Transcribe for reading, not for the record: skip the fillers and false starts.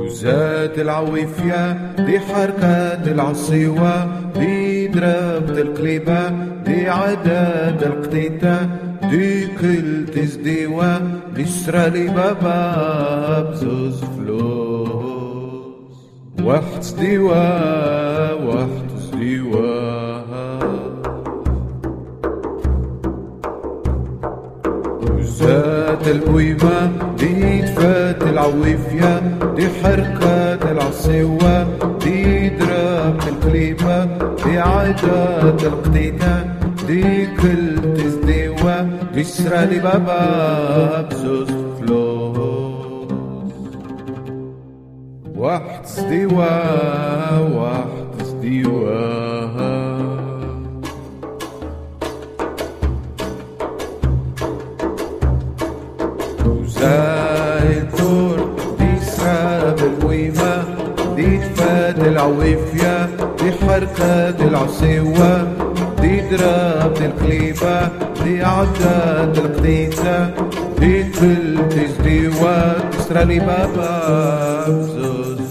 وزاد العويفية دي حركات العصيوة دي دربت القليبة دي عداد القتيتة دي كل تزديوة دي سرالي بابا بزوز فلوس واحد زديوة واحد زديوة وزاد القويمة دي تفات العويفية دي حركات العصيوة دي درب القليبة دي عداد القتيتة دي كل تزديوة دي سرالي بابا بزوز فلوس واحد زديوة واحد زديوة وزاي الدور دي سراب القويمة دي تفات العويفية دي حركات العصيوة دي دراب القليبة دي عداد القتيتة دي كل تزديوة تسرالي بابا بزوز